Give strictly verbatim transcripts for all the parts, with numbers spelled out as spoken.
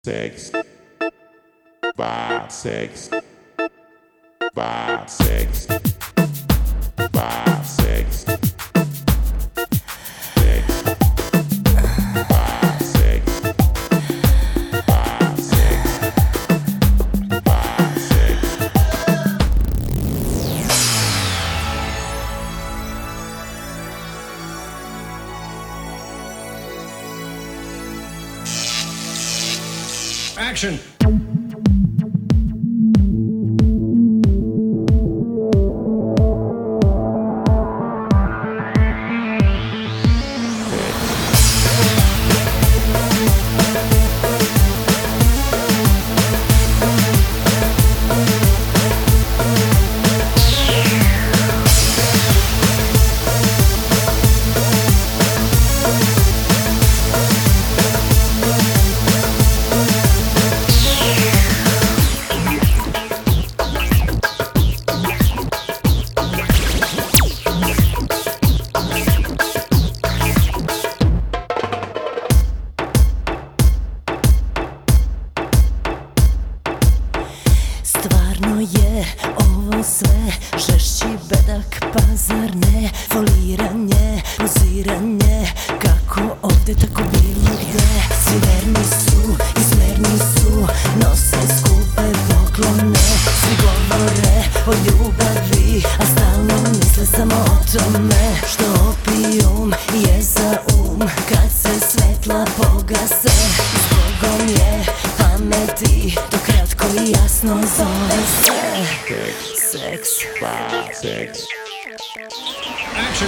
Sex, five, sex, five, sex, five, sex, sex, five, sex, five, sex, five, sex. Action! Stvarno je ovo sve žešći bedak, pazar ne, foliranje, poziranje, kako ovde tako bilo gde. Svi verni su i smerni su, nose skupe poklone, svi govore o ljubavi, a stalno misle samo o tome. Što opijum je za um, kad se svetla pogase, zbogom je pameti, to kratko i jasno zove se Sex, five, sex. Action!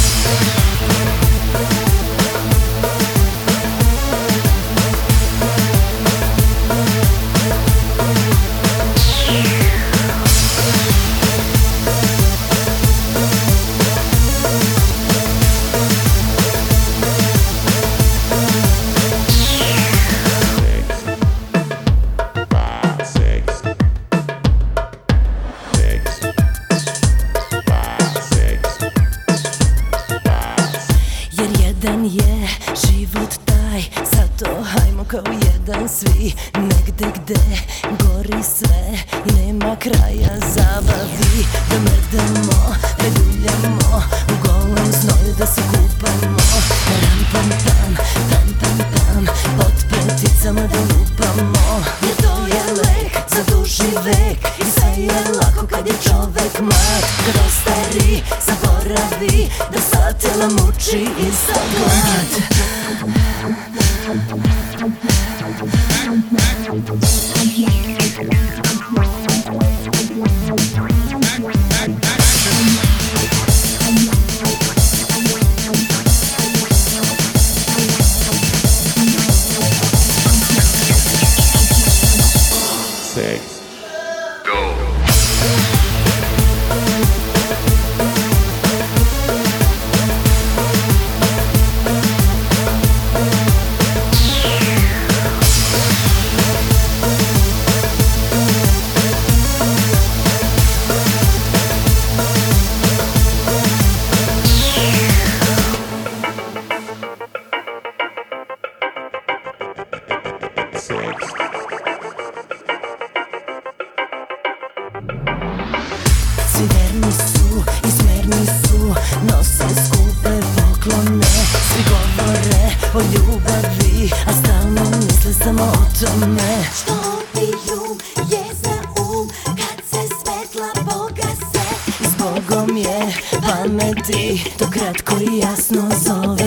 Jedan je život taj, zato hajmo kao jedan svi, negde gde gori sve i nema kraja zabavi. Da mrdamo, da ljuljamo, u golom znoju da se kupamo. Ram pam pam, pam pam pam, pod preticama da lupamo. Jer to je lek za duži vek i sve je lako kad je čovek mlad. Kad ostari, zaboravi da sad tela muči i sad glad. Sex. Sex. Svi verni su i smerni su, nose skupe poklone, svi govore o ljubavi, a stalno misle samo o tome. Što opijum je za um, kad se svetla pogase, zbogom je pameti, to kratko i jasno zove